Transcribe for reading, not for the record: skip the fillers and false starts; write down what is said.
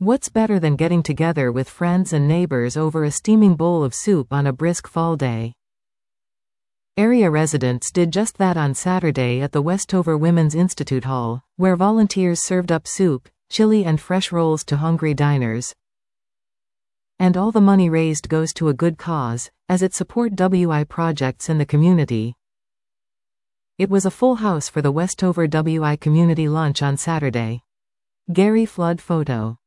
What's better than getting together with friends and neighbors over a steaming bowl of soup on a brisk fall day? Area residents did just that on Saturday at the Westover Women's Institute Hall, where volunteers served up soup, chili and fresh rolls to hungry diners. And all the money raised goes to a good cause, as it support WI projects in the community. It was a full house for the Westover WI Community Lunch on Saturday. Gary Flood photo.